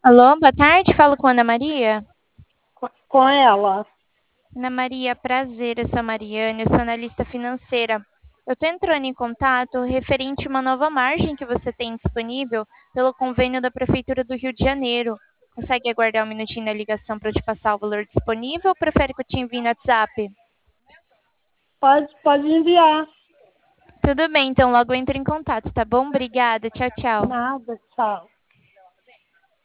Alô, boa tarde. Falo com Ana Maria. Com ela. Ana Maria, prazer. Eu sou a Mariana, eu sou analista financeira. Eu estou entrando em contato referente a uma nova margem que você tem disponível pelo convênio da Prefeitura do Rio de Janeiro. Consegue aguardar um minutinho na ligação para eu te passar o valor disponível ou prefere que eu te envie no WhatsApp? Pode enviar. Tudo bem, então logo eu entro em contato, tá bom? Obrigada. Tchau, tchau. Nada, tchau.